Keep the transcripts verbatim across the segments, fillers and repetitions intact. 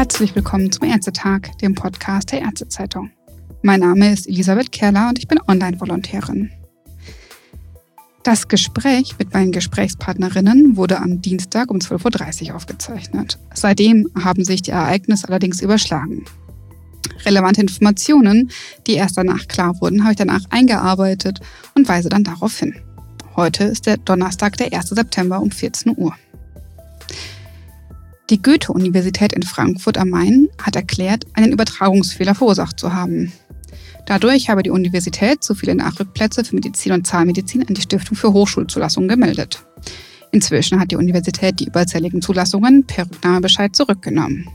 Herzlich willkommen zum Ärztetag, dem Podcast der Ärztezeitung. Mein Name ist Elisabeth Kerler und ich bin Online-Volontärin. Das Gespräch mit meinen Gesprächspartnerinnen wurde am Dienstag um zwölf Uhr dreißig aufgezeichnet. Seitdem haben sich die Ereignisse allerdings überschlagen. Relevante Informationen, die erst danach klar wurden, habe ich danach eingearbeitet und weise dann darauf hin. Heute ist der Donnerstag, der erster September um vierzehn Uhr. Die Goethe-Universität in Frankfurt am Main hat erklärt, einen Übertragungsfehler verursacht zu haben. Dadurch habe die Universität zu viele Nachrückplätze für Medizin und Zahnmedizin an die Stiftung für Hochschulzulassungen gemeldet. Inzwischen hat die Universität die überzähligen Zulassungen per Rücknahmebescheid zurückgenommen.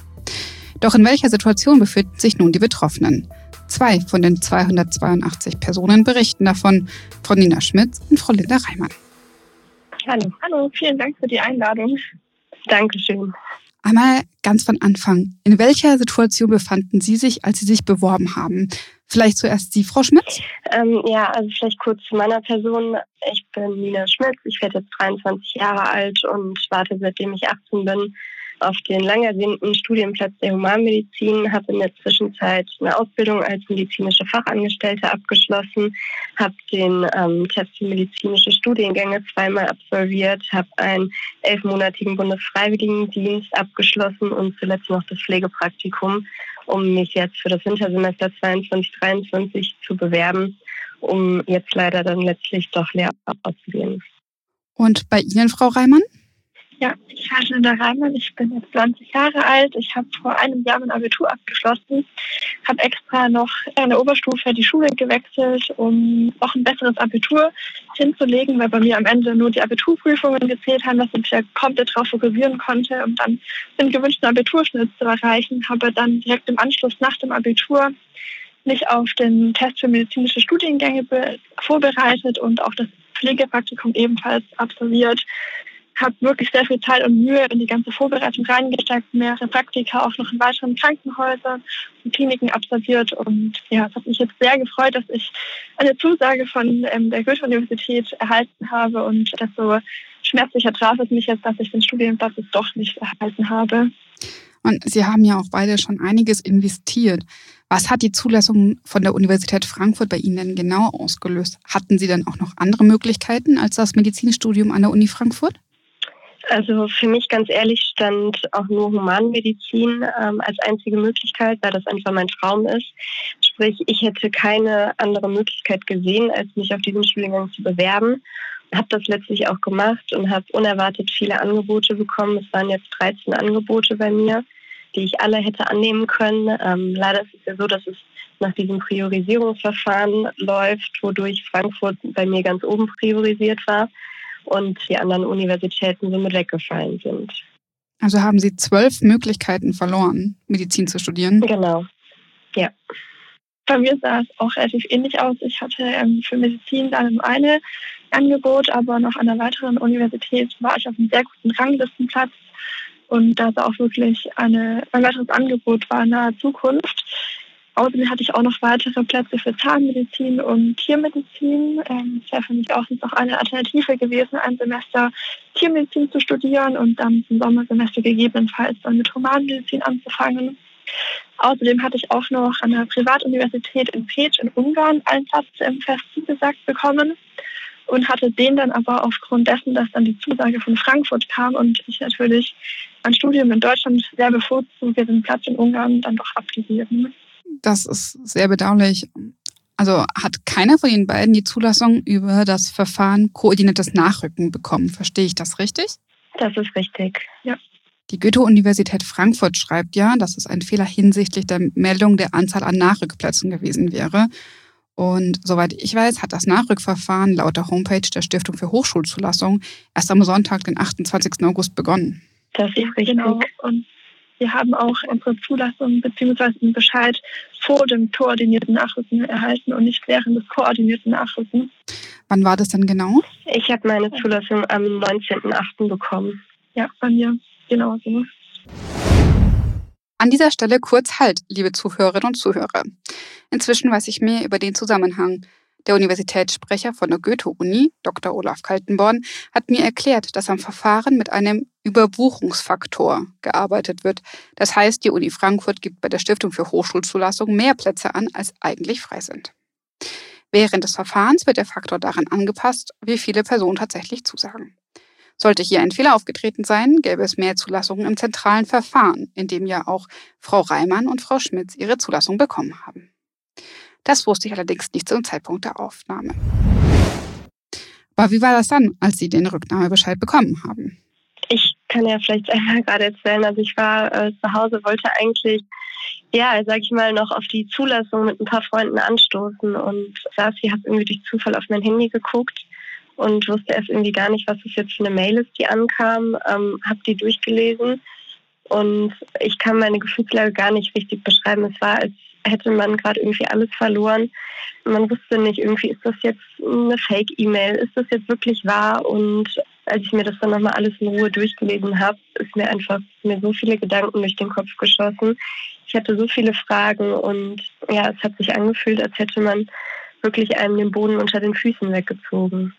Doch in welcher Situation befinden sich nun die Betroffenen? Zwei von den zweihundertzweiundachtzig Personen berichten davon, Frau Nina Schmitz und Frau Linda Reimann. Hallo, hallo, vielen Dank für die Einladung. Dankeschön. Einmal ganz von Anfang. In welcher Situation befanden Sie sich, als Sie sich beworben haben? Vielleicht zuerst Sie, Frau Schmitz? Ähm, ja, also vielleicht kurz zu meiner Person. Ich bin Nina Schmitz, ich werde jetzt dreiundzwanzig Jahre alt und warte, seitdem ich achtzehn bin, auf den lang ersehnten Studienplatz der Humanmedizin, habe in der Zwischenzeit eine Ausbildung als medizinische Fachangestellte abgeschlossen, habe den ähm, Test für medizinische Studiengänge zweimal absolviert, habe einen elfmonatigen Bundesfreiwilligendienst abgeschlossen und zuletzt noch das Pflegepraktikum, um mich jetzt für das Wintersemester zweiundzwanzig dreiundzwanzig zu bewerben, um jetzt leider dann letztlich doch Lehramt auszuwählen. Und bei Ihnen, Frau Reimann? Ja, ich heiße Linda Reimann, ich bin jetzt zwanzig Jahre alt. Ich habe vor einem Jahr mein Abitur abgeschlossen, habe extra noch in der Oberstufe die Schule gewechselt, um auch ein besseres Abitur hinzulegen, weil bei mir am Ende nur die Abiturprüfungen gezählt haben, dass ich mich ja komplett darauf fokussieren konnte, um dann den gewünschten Abiturschnitt zu erreichen. Habe dann direkt im Anschluss nach dem Abitur mich auf den Test für medizinische Studiengänge be- vorbereitet und auch das Pflegepraktikum ebenfalls absolviert. Habe wirklich sehr viel Zeit und Mühe in die ganze Vorbereitung reingesteckt, mehrere Praktika auch noch in weiteren Krankenhäusern und Kliniken absolviert. Und ja, es hat mich jetzt sehr gefreut, dass ich eine Zusage von ähm, der Goethe-Universität erhalten habe. Und desto schmerzlicher traf es mich jetzt, dass ich den Studienplatz jetzt doch nicht erhalten habe. Und Sie haben ja auch beide schon einiges investiert. Was hat die Zulassung von der Universität Frankfurt bei Ihnen denn genau ausgelöst? Hatten Sie denn auch noch andere Möglichkeiten als das Medizinstudium an der Uni Frankfurt? Also für mich ganz ehrlich stand auch nur Humanmedizin ähm, als einzige Möglichkeit, weil das einfach mein Traum ist. Sprich, ich hätte keine andere Möglichkeit gesehen, als mich auf diesen Studiengang zu bewerben. Habe das letztlich auch gemacht und habe unerwartet viele Angebote bekommen. Es waren jetzt dreizehn Angebote bei mir, die ich alle hätte annehmen können. Ähm, leider ist es ja so, dass es nach diesem Priorisierungsverfahren läuft, wodurch Frankfurt bei mir ganz oben priorisiert war und die anderen Universitäten somit weggefallen sind. Also haben Sie zwölf Möglichkeiten verloren, Medizin zu studieren? Genau, ja. Bei mir sah es auch relativ ähnlich aus. Ich hatte ähm, für Medizin dann nur eine Angebot, aber noch an einer weiteren Universität war ich auf einem sehr guten Ranglistenplatz. Und da war auch wirklich eine, ein weiteres Angebot war in naher Zukunft. Außerdem hatte ich auch noch weitere Plätze für Zahnmedizin und Tiermedizin. Ähm, es wäre für mich auch sonst noch eine Alternative gewesen, ein Semester Tiermedizin zu studieren und dann zum Sommersemester gegebenenfalls dann mit Humanmedizin anzufangen. Außerdem hatte ich auch noch an der Privatuniversität in Pécs in Ungarn einen Platz im Fest zugesagt bekommen und hatte den dann aber aufgrund dessen, dass dann die Zusage von Frankfurt kam und ich natürlich ein Studium in Deutschland sehr bevorzuge, den Platz in Ungarn dann doch abgegeben. Das ist sehr bedauerlich. Also hat keiner von Ihnen beiden die Zulassung über das Verfahren koordiniertes Nachrücken bekommen. Verstehe ich das richtig? Das ist richtig, ja. Die Goethe-Universität Frankfurt schreibt ja, dass es ein Fehler hinsichtlich der Meldung der Anzahl an Nachrückplätzen gewesen wäre. Und soweit ich weiß, hat das Nachrückverfahren laut der Homepage der Stiftung für Hochschulzulassung erst am Sonntag, den achtundzwanzigsten August, begonnen. Das ist richtig. Genau. Und wir haben auch unsere Zulassung bzw. einen Bescheid vor dem koordinierten Nachrücken erhalten und nicht während des koordinierten Nachrückens. Wann war das denn genau? Ich habe meine Zulassung am neunzehnten achten bekommen. Ja, bei mir genauso. An dieser Stelle kurz Halt, liebe Zuhörerinnen und Zuhörer. Inzwischen weiß ich mehr über den Zusammenhang. Der Universitätssprecher von der Goethe-Uni, Doktor Olaf Kaltenborn, hat mir erklärt, dass am Verfahren mit einem Überbuchungsfaktor gearbeitet wird. Das heißt, die Uni Frankfurt gibt bei der Stiftung für Hochschulzulassung mehr Plätze an, als eigentlich frei sind. Während des Verfahrens wird der Faktor daran angepasst, wie viele Personen tatsächlich zusagen. Sollte hier ein Fehler aufgetreten sein, gäbe es mehr Zulassungen im zentralen Verfahren, in dem ja auch Frau Reimann und Frau Schmitz ihre Zulassung bekommen haben. Das wusste ich allerdings nicht zum Zeitpunkt der Aufnahme. Aber wie war das dann, als Sie den Rücknahmebescheid bekommen haben? Ich kann ja vielleicht einmal gerade erzählen, also ich war äh, zu Hause, wollte eigentlich, ja, sag ich mal, noch auf die Zulassung mit ein paar Freunden anstoßen und saß hier, habe irgendwie durch Zufall auf mein Handy geguckt und wusste erst irgendwie gar nicht, was das jetzt für eine Mail ist, die ankam, ähm, habe die durchgelesen und ich kann meine Gefühlslage gar nicht richtig beschreiben. Es war, als hätte man gerade irgendwie alles verloren. Man wusste nicht, irgendwie ist das jetzt eine Fake-E-Mail, ist das jetzt wirklich wahr? Und als ich mir das dann nochmal alles in Ruhe durchgelesen habe, ist mir einfach mir so viele Gedanken durch den Kopf geschossen. Ich hatte so viele Fragen und ja, es hat sich angefühlt, als hätte man wirklich einem den Boden unter den Füßen weggezogen.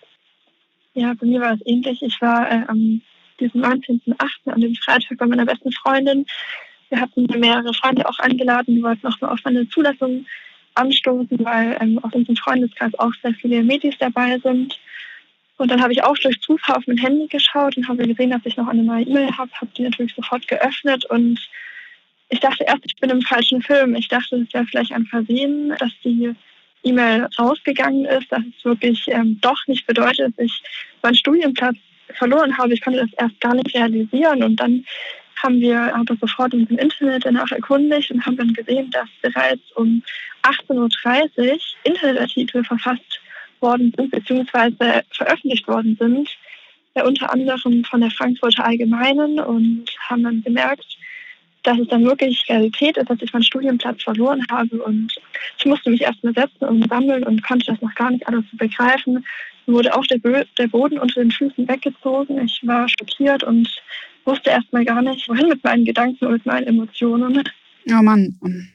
Ja, bei mir war es ähnlich. Ich war äh, am diesem neunzehnten achten an dem Freitag bei meiner besten Freundin. Wir hatten mehrere Freunde auch eingeladen, die wollten auch mal auf meine Zulassung anstoßen, weil ähm, aus unserem Freundeskreis auch sehr viele Medis dabei sind. Und dann habe ich auch durch Zufall auf mein Handy geschaut und habe gesehen, dass ich noch eine neue E-Mail habe, habe die natürlich sofort geöffnet und ich dachte erst, ich bin im falschen Film. Ich dachte, es wäre vielleicht ein Versehen, dass die E-Mail rausgegangen ist, dass es wirklich ähm, doch nicht bedeutet, dass ich meinen Studienplatz verloren habe. Ich konnte das erst gar nicht realisieren und dann haben wir aber sofort uns im Internet danach erkundigt und haben dann gesehen, dass bereits um achtzehn Uhr dreißig Internetartikel verfasst worden sind bzw. veröffentlicht worden sind, ja, unter anderem von der Frankfurter Allgemeinen und haben dann gemerkt, dass es dann wirklich Realität ist, dass ich meinen Studienplatz verloren habe und ich musste mich erstmal setzen und sammeln und konnte das noch gar nicht alles so begreifen. Mir wurde auch der, Bö- der Boden unter den Füßen weggezogen. Ich war schockiert und wusste erstmal gar nicht, wohin mit meinen Gedanken und mit meinen Emotionen. Oh Mann,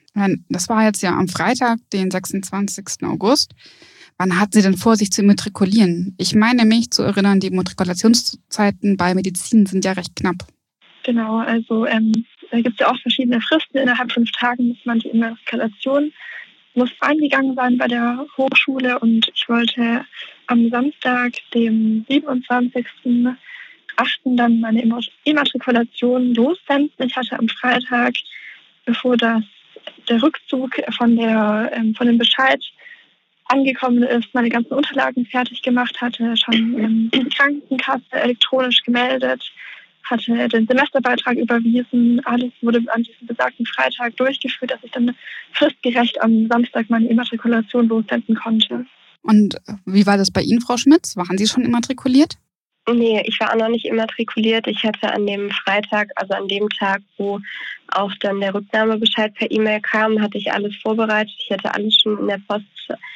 das war jetzt ja am Freitag, den sechsundzwanzigsten August. Wann hatten Sie denn vor, sich zu immatrikulieren? Ich meine mich zu erinnern, die Immatrikulationszeiten bei Medizin sind ja recht knapp. Genau, also ähm, da gibt es ja auch verschiedene Fristen. Innerhalb fünf Tagen muss man die Immatrikulation muss eingegangen sein bei der Hochschule und ich wollte am Samstag, dem siebenundzwanzigsten achten dann meine Immatrikulation lossenden. Ich hatte am Freitag, bevor das, der Rückzug von, der, ähm, von dem Bescheid angekommen ist, meine ganzen Unterlagen fertig gemacht hatte, schon ähm, die Krankenkasse elektronisch gemeldet, hatte den Semesterbeitrag überwiesen. Alles wurde an diesem besagten Freitag durchgeführt, dass ich dann fristgerecht am Samstag meine Immatrikulation lossenden konnte. Und wie war das bei Ihnen, Frau Schmitz? Waren Sie schon immatrikuliert? Nee, ich war auch noch nicht immatrikuliert. Ich hatte an dem Freitag, also an dem Tag, wo auch dann der Rücknahmebescheid per E-Mail kam, hatte ich alles vorbereitet. Ich hatte alles schon in der Post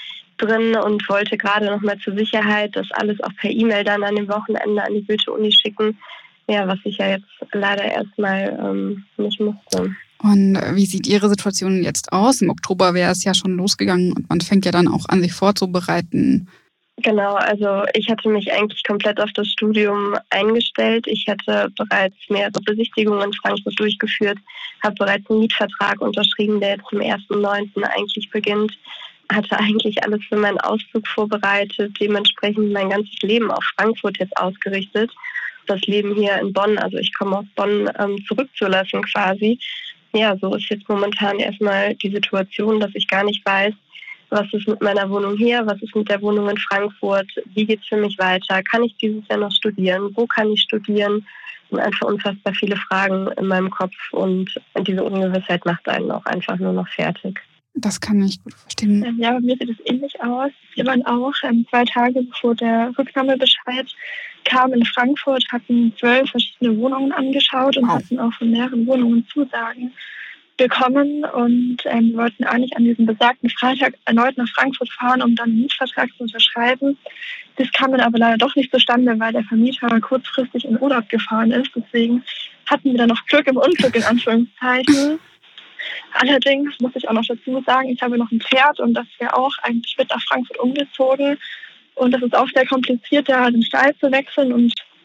drin und wollte gerade noch mal zur Sicherheit das alles auch per E-Mail dann an dem Wochenende an die Goethe-Uni schicken. Ja, was ich ja jetzt leider erstmal ähm, nicht musste. Und wie sieht Ihre Situation jetzt aus? Im Oktober wäre es ja schon losgegangen und man fängt ja dann auch an, sich vorzubereiten. Genau, also ich hatte mich eigentlich komplett auf das Studium eingestellt. Ich hatte bereits mehrere Besichtigungen in Frankfurt durchgeführt, habe bereits einen Mietvertrag unterschrieben, der jetzt zum ersten neunten eigentlich beginnt. Hatte eigentlich alles für meinen Auszug vorbereitet, dementsprechend mein ganzes Leben auf Frankfurt jetzt ausgerichtet. Das Leben hier in Bonn, also ich komme aus Bonn, ähm, zurückzulassen quasi. Ja, so ist jetzt momentan erstmal die Situation, dass ich gar nicht weiß, was ist mit meiner Wohnung hier, was ist mit der Wohnung in Frankfurt, wie geht es für mich weiter, kann ich dieses Jahr noch studieren, wo kann ich studieren? Es sind einfach unfassbar viele Fragen in meinem Kopf und diese Ungewissheit macht einen auch einfach nur noch fertig. Das kann ich gut verstehen. Ja, bei mir sieht es ähnlich aus. Wir waren auch ähm, zwei Tage bevor der Rücknahmebescheid kam in Frankfurt, hatten zwölf verschiedene Wohnungen angeschaut und wow. hatten auch von mehreren Wohnungen Zusagen bekommen und ähm, wollten eigentlich an diesem besagten Freitag erneut nach Frankfurt fahren, um dann einen Mietvertrag zu unterschreiben. Das kam dann aber leider doch nicht zustande, weil der Vermieter kurzfristig in Urlaub gefahren ist. Deswegen hatten wir dann noch Glück im Unglück in Anführungszeichen. Allerdings muss ich auch noch dazu sagen, ich habe noch ein Pferd und das wäre auch eigentlich mit nach Frankfurt umgezogen. Und das ist auch sehr kompliziert, da den Stall zu wechseln und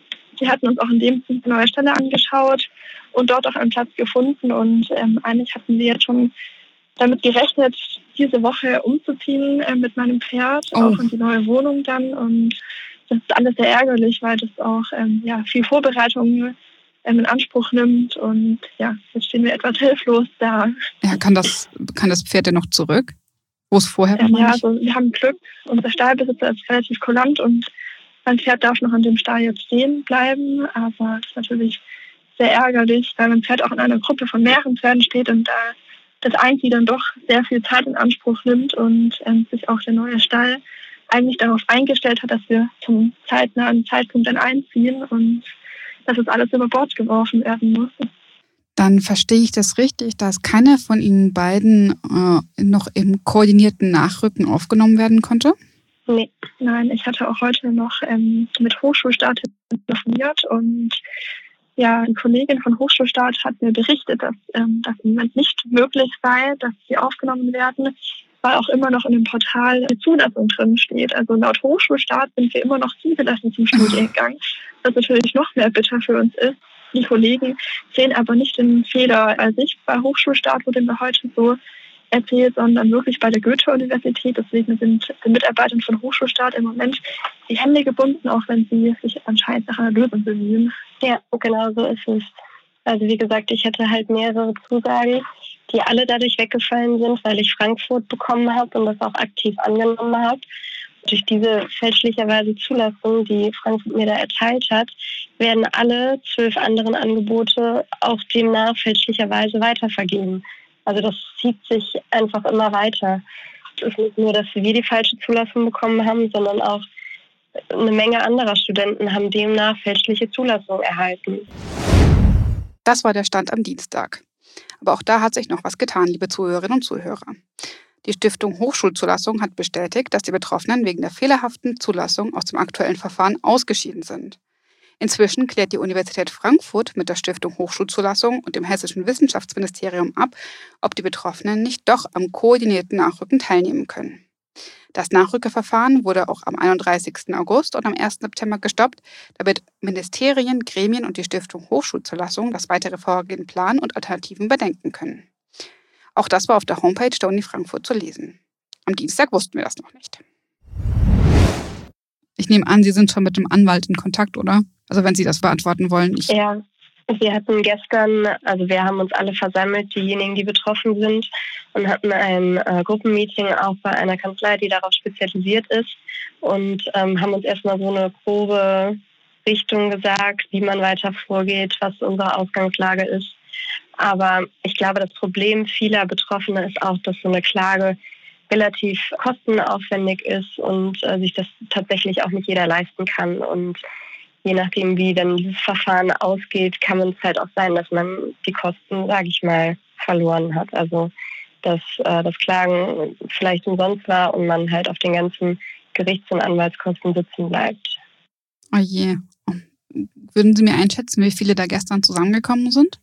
wir hatten uns auch in dem Sinne eine neue Stelle angeschaut und dort auch einen Platz gefunden. Und ähm, eigentlich hatten wir jetzt schon damit gerechnet, diese Woche umzuziehen äh, mit meinem Pferd, oh. auch in die neue Wohnung dann. Und das ist alles sehr ärgerlich, weil das auch ähm, ja, viel Vorbereitung ähm, in Anspruch nimmt. Und ja, jetzt stehen wir etwas hilflos da. Ja, kann das, kann das Pferd denn noch zurück? Wo es vorher war? Ähm, ja, also wir haben Glück. Unser Stallbesitzer ist relativ kulant und mein Pferd darf noch an dem Stall jetzt stehen bleiben. Aber das ist natürlich sehr ärgerlich, weil mein Pferd auch in einer Gruppe von mehreren Pferden steht und da das Eingliedern doch sehr viel Zeit in Anspruch nimmt und ähm, sich auch der neue Stall eigentlich darauf eingestellt hat, dass wir zum zeitnahen Zeitpunkt dann einziehen und dass es alles über Bord geworfen werden muss. Dann verstehe ich das richtig, dass keiner von Ihnen beiden äh, noch im koordinierten Nachrücken aufgenommen werden konnte? Nee, nein, ich hatte auch heute noch ähm, mit Hochschulstart telefoniert und ja, die Kollegin von Hochschulstart hat mir berichtet, dass ähm, das im Moment nicht möglich sei, dass sie aufgenommen werden, weil auch immer noch in dem Portal die Zulassung drin steht. Also laut Hochschulstart sind wir immer noch zugelassen zum Studiengang, was natürlich noch mehr bitter für uns ist. Die Kollegen sehen aber nicht den Fehler als ich bei Hochschulstart, wurde mir heute so erzählt, sondern wirklich bei der Goethe-Universität. Deswegen sind den Mitarbeitern von Hochschulstart im Moment die Hände gebunden, auch wenn sie sich anscheinend nach einer Lösung bemühen. Ja, genau so ist es. Also wie gesagt, ich hatte halt mehrere Zusagen, die alle dadurch weggefallen sind, weil ich Frankfurt bekommen habe und das auch aktiv angenommen habe. Durch diese fälschlicherweise Zulassung, die Frankfurt mir da erteilt hat, werden alle zwölf anderen Angebote auch demnach fälschlicherweise weitervergeben. Also das zieht sich einfach immer weiter. Es ist nicht nur, dass wir die falsche Zulassung bekommen haben, sondern auch eine Menge anderer Studenten haben demnach fälschliche Zulassung erhalten. Das war der Stand am Dienstag. Aber auch da hat sich noch was getan, liebe Zuhörerinnen und Zuhörer. Die Stiftung Hochschulzulassung hat bestätigt, dass die Betroffenen wegen der fehlerhaften Zulassung aus dem aktuellen Verfahren ausgeschieden sind. Inzwischen klärt die Universität Frankfurt mit der Stiftung Hochschulzulassung und dem Hessischen Wissenschaftsministerium ab, ob die Betroffenen nicht doch am koordinierten Nachrücken teilnehmen können. Das Nachrückeverfahren wurde auch am einunddreißigsten August und am ersten September gestoppt, damit Ministerien, Gremien und die Stiftung Hochschulzulassung das weitere Vorgehen planen und Alternativen bedenken können. Auch das war auf der Homepage der Uni Frankfurt zu lesen. Am Dienstag wussten wir das noch nicht. Ich nehme an, Sie sind schon mit dem Anwalt in Kontakt, oder? Also wenn Sie das beantworten wollen. Ich ja, wir hatten gestern, also wir haben uns alle versammelt, diejenigen, die betroffen sind, und hatten ein äh, Gruppenmeeting auch bei einer Kanzlei, die darauf spezialisiert ist, und ähm, haben uns erstmal so eine grobe Richtung gesagt, wie man weiter vorgeht, was unsere Ausgangslage ist. Aber ich glaube, das Problem vieler Betroffener ist auch, dass so eine Klage relativ kostenaufwendig ist und äh, sich das tatsächlich auch nicht jeder leisten kann. Und je nachdem, wie dann dieses Verfahren ausgeht, kann es halt auch sein, dass man die Kosten, sage ich mal, verloren hat. Also dass äh, das Klagen vielleicht umsonst war und man halt auf den ganzen Gerichts- und Anwaltskosten sitzen bleibt. Oh je. Würden Sie mir einschätzen, wie viele da gestern zusammengekommen sind?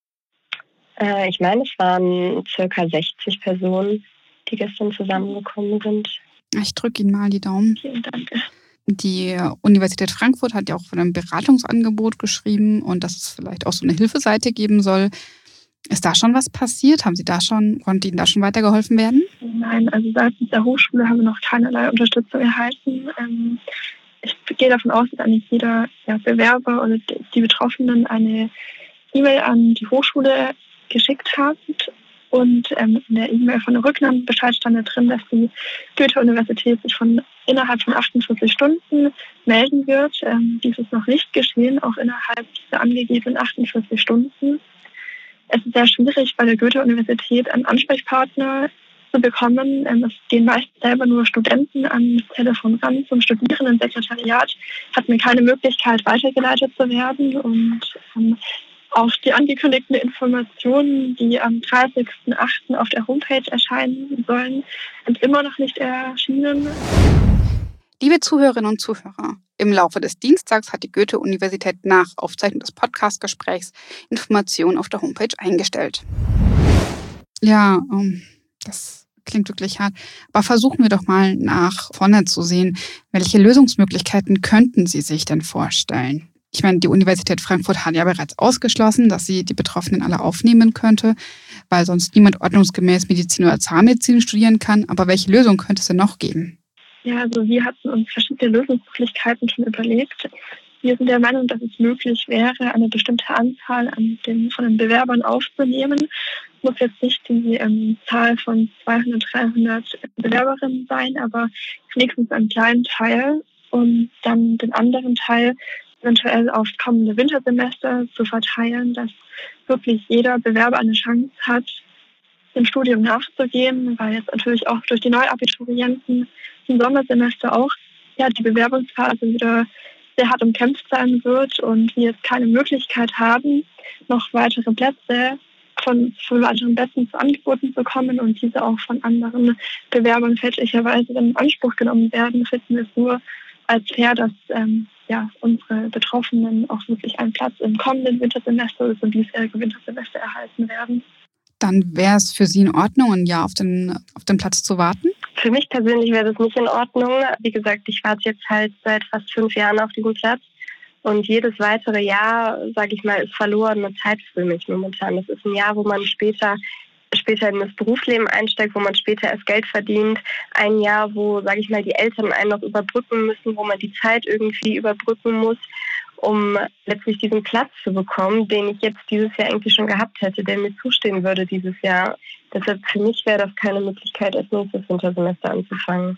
Äh, ich meine, es waren circa sechzig Personen, die gestern zusammengekommen sind. Ich drücke Ihnen mal die Daumen. Vielen Dank. Die Universität Frankfurt hat ja auch von einem Beratungsangebot geschrieben und dass es vielleicht auch so eine Hilfeseite geben soll. Ist da schon was passiert? Haben Sie da schon, konnte Ihnen da schon weitergeholfen werden? Nein, also seitens der Hochschule haben wir noch keinerlei Unterstützung erhalten. Ich gehe davon aus, dass eigentlich jeder ja, Bewerber oder die Betroffenen eine E-Mail an die Hochschule geschickt hat. Und ähm, in der E-Mail von der Rücknahmebescheid stand da drin, dass die Goethe-Universität sich von innerhalb von achtundvierzig Stunden melden wird. Ähm, dies ist noch nicht geschehen, auch innerhalb dieser angegebenen achtundvierzig Stunden. Es ist sehr schwierig, bei der Goethe-Universität einen Ansprechpartner zu bekommen. Ähm, es gehen meist selber nur Studenten an das Telefon ran. Zum Studierendensekretariat hat man keine Möglichkeit, weitergeleitet zu werden. Und ähm, auch die angekündigten Informationen, die am dreißigsten achten auf der Homepage erscheinen sollen, sind immer noch nicht erschienen. Liebe Zuhörerinnen und Zuhörer, im Laufe des Dienstags hat die Goethe-Universität nach Aufzeichnung des Podcast-Gesprächs Informationen auf der Homepage eingestellt. Ja, das klingt wirklich hart. Aber versuchen wir doch mal nach vorne zu sehen. Welche Lösungsmöglichkeiten könnten Sie sich denn vorstellen? Ich meine, die Universität Frankfurt hat ja bereits ausgeschlossen, dass sie die Betroffenen alle aufnehmen könnte, weil sonst niemand ordnungsgemäß Medizin oder Zahnmedizin studieren kann. Aber welche Lösung könnte es denn noch geben? Ja, also wir hatten uns verschiedene Lösungsmöglichkeiten schon überlegt. Wir sind der Meinung, dass es möglich wäre, eine bestimmte Anzahl an den, von den Bewerbern aufzunehmen. Es muss jetzt nicht die ähm, Zahl von zweihundert, dreihundert Bewerberinnen sein, aber wenigstens einen kleinen Teil und dann den anderen Teil eventuell auf kommende Wintersemester zu verteilen, dass wirklich jeder Bewerber eine Chance hat, dem Studium nachzugehen, weil jetzt natürlich auch durch die Neuabiturienten im Sommersemester auch ja die Bewerbungsphase wieder sehr hart umkämpft sein wird und wir jetzt keine Möglichkeit haben, noch weitere Plätze von, von weiteren Plätzen zu angeboten zu bekommen und diese auch von anderen Bewerbern fälschlicherweise in Anspruch genommen werden, finden wir es nur als fair, dass ähm, ja, unsere Betroffenen auch wirklich einen Platz im kommenden Wintersemester oder im diesjährigen Wintersemester erhalten werden. Dann wäre es für Sie in Ordnung, ein Jahr auf den, auf den Platz zu warten? Für mich persönlich wäre das nicht in Ordnung. Wie gesagt, ich warte jetzt halt seit fast fünf Jahren auf diesen Platz. Und jedes weitere Jahr, sage ich mal, ist verlorene Zeit für mich momentan. Das ist ein Jahr, wo man später später in das Berufsleben einsteigt, wo man später erst Geld verdient. Ein Jahr, wo, sage ich mal, die Eltern einen noch überbrücken müssen, wo man die Zeit irgendwie überbrücken muss, um letztlich diesen Platz zu bekommen, den ich jetzt dieses Jahr eigentlich schon gehabt hätte, der mir zustehen würde dieses Jahr. Deshalb für mich wäre das keine Möglichkeit, als nächstes Wintersemester anzufangen.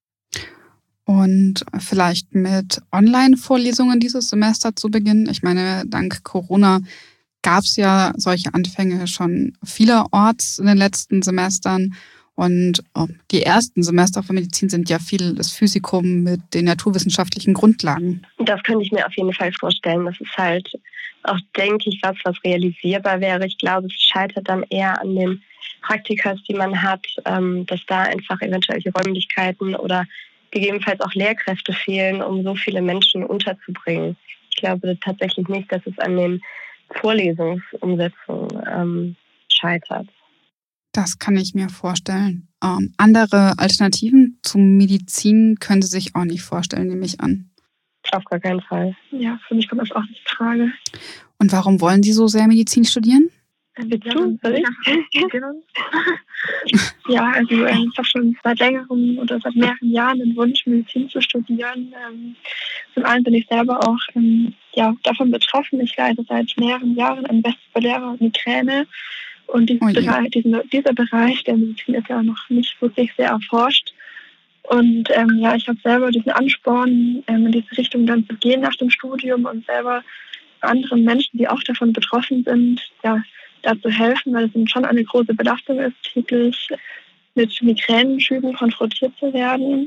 Und vielleicht mit Online-Vorlesungen dieses Semester zu beginnen. Ich meine, dank Corona gab es ja solche Anfänge schon vielerorts in den letzten Semestern. Und oh, die ersten Semester von Medizin sind ja viel das Physikum mit den naturwissenschaftlichen Grundlagen. Das könnte ich mir auf jeden Fall vorstellen. Das ist halt auch, denke ich, was, was realisierbar wäre. Ich glaube, es scheitert dann eher an den Praktikas, die man hat, ähm, dass da einfach eventuell die Räumlichkeiten oder gegebenenfalls auch Lehrkräfte fehlen, um so viele Menschen unterzubringen. Ich glaube tatsächlich nicht, dass es an den Vorlesungsumsetzungen ähm, scheitert. Das kann ich mir vorstellen. Ähm, andere Alternativen zum Medizin können Sie sich auch nicht vorstellen, nehme ich an. Auf gar keinen Fall. Ja, für mich kommt das auch nicht in Frage. Und warum wollen Sie so sehr Medizin studieren? Willst du? Soll ich? Ja, also ähm, ich habe schon seit längerem oder seit mehreren Jahren den Wunsch, Medizin zu studieren. Ähm, zum einen bin ich selber auch ähm, ja, davon betroffen. Ich leide seit mehreren Jahren an vestibulärer Migräne. Und diesen oh Bereich, diesen, dieser Bereich der Medizin ist ja noch nicht wirklich sehr erforscht. Und ähm, ja, ich habe selber diesen Ansporn, ähm, in diese Richtung dann zu gehen nach dem Studium und selber anderen Menschen, die auch davon betroffen sind, ja, da zu helfen, weil es schon eine große Belastung ist, täglich mit Migränenschüben konfrontiert zu werden.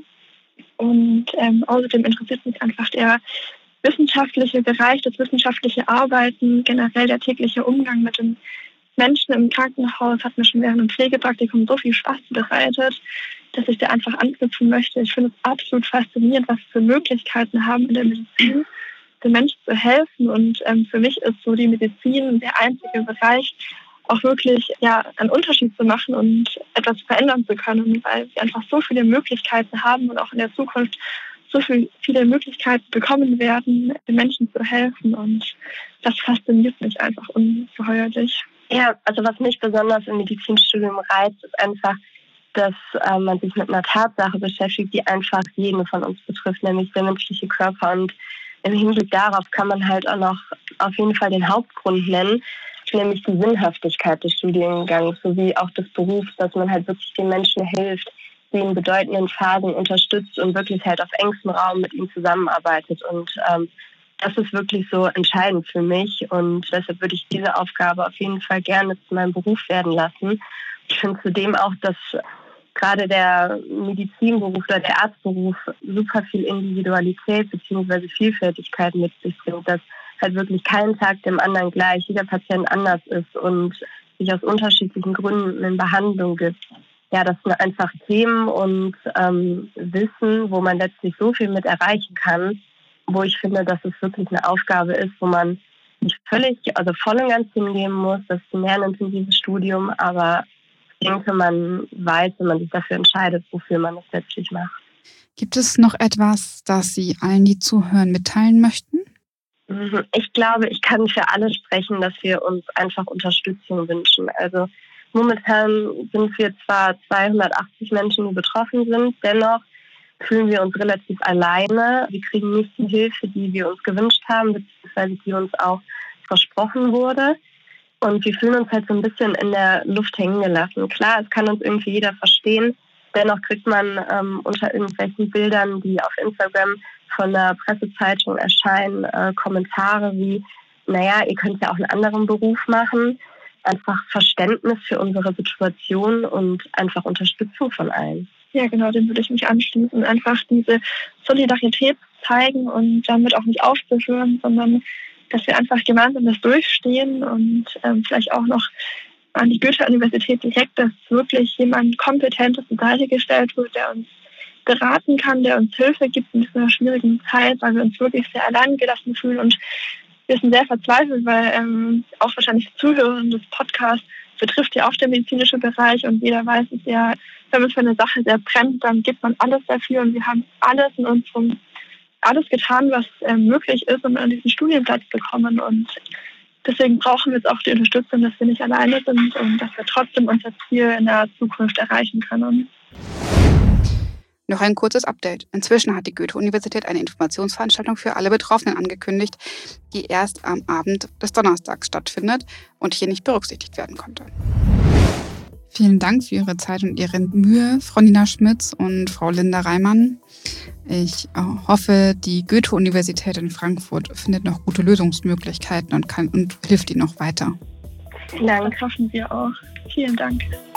Und ähm, außerdem interessiert mich einfach der wissenschaftliche Bereich, das wissenschaftliche Arbeiten, generell der tägliche Umgang mit den Menschen im Krankenhaus hat mir schon während dem Pflegepraktikum so viel Spaß bereitet, dass ich da einfach anknüpfen möchte. Ich finde es absolut faszinierend, was für Möglichkeiten haben in der Medizin, den Menschen zu helfen. Und ähm, für mich ist so die Medizin der einzige Bereich, auch wirklich ja, einen Unterschied zu machen und etwas verändern zu können, weil wir einfach so viele Möglichkeiten haben und auch in der Zukunft so viel, viele Möglichkeiten bekommen werden, den Menschen zu helfen. Und das fasziniert mich einfach ungeheuerlich. Ja, also was mich besonders im Medizinstudium reizt, ist einfach, dass äh, man sich mit einer Tatsache beschäftigt, die einfach jeden von uns betrifft, nämlich der menschliche Körper. Und im Hinblick darauf kann man halt auch noch auf jeden Fall den Hauptgrund nennen, nämlich die Sinnhaftigkeit des Studiengangs sowie auch des Berufs, dass man halt wirklich den Menschen hilft, sie in bedeutenden Phasen unterstützt und wirklich halt auf engstem Raum mit ihnen zusammenarbeitet. Und ähm, das ist wirklich so entscheidend für mich und deshalb würde ich diese Aufgabe auf jeden Fall gerne zu meinem Beruf werden lassen. Ich finde zudem auch, dass gerade der Medizinberuf oder der Arztberuf super viel Individualität bzw. Vielfältigkeit mit sich bringt, dass halt wirklich kein Tag dem anderen gleich, jeder Patient anders ist und sich aus unterschiedlichen Gründen in Behandlung gibt. Ja, das sind einfach Themen und ähm, Wissen, wo man letztlich so viel mit erreichen kann, wo ich finde, dass es wirklich eine Aufgabe ist, wo man nicht völlig, also voll und ganz hingeben muss. Das ist ein lernintensives Studium, aber ich denke, man weiß, wenn man sich dafür entscheidet, wofür man es letztlich macht. Gibt es noch etwas, das Sie allen, die zuhören, mitteilen möchten? Ich glaube, ich kann für alle sprechen, dass wir uns einfach Unterstützung wünschen. Also momentan sind wir zwar zweihundertachtzig Menschen, die betroffen sind, dennoch fühlen wir uns relativ alleine. Wir kriegen nicht die Hilfe, die wir uns gewünscht haben, beziehungsweise die uns auch versprochen wurde. Und wir fühlen uns halt so ein bisschen in der Luft hängen gelassen. Klar, es kann uns irgendwie jeder verstehen. Dennoch kriegt man ähm, unter irgendwelchen Bildern, die auf Instagram von der Pressezeitung erscheinen, äh, Kommentare wie, naja, ihr könnt ja auch einen anderen Beruf machen. Einfach Verständnis für unsere Situation und einfach Unterstützung von allen. Ja, genau, dem würde ich mich anschließen. Einfach diese Solidarität zeigen und damit auch nicht aufzuhören, sondern dass wir einfach gemeinsam das durchstehen und ähm, vielleicht auch noch an die Goethe-Universität direkt, dass wirklich jemand Kompetentes zur Seite gestellt wird, der uns beraten kann, der uns Hilfe gibt in dieser schwierigen Zeit, weil wir uns wirklich sehr allein gelassen fühlen und wir sind sehr verzweifelt, weil ähm, auch wahrscheinlich Zuhörer des Podcasts betrifft ja auch der medizinische Bereich und jeder weiß es ja, wenn man für eine Sache sehr brennt, dann gibt man alles dafür und wir haben alles in unserem alles getan, was ähm, möglich ist, um an diesen Studienplatz zu kommen und deswegen brauchen wir jetzt auch die Unterstützung, dass wir nicht alleine sind und dass wir trotzdem unser Ziel in der Zukunft erreichen können. Noch ein kurzes Update. Inzwischen hat die Goethe-Universität eine Informationsveranstaltung für alle Betroffenen angekündigt, die erst am Abend des Donnerstags stattfindet und hier nicht berücksichtigt werden konnte. Vielen Dank für Ihre Zeit und Ihre Mühe, Frau Nina Schmitz und Frau Linda Reimann. Ich hoffe, die Goethe-Universität in Frankfurt findet noch gute Lösungsmöglichkeiten und, kann, und hilft Ihnen noch weiter. Vielen Dank, hoffen wir auch. Vielen Dank.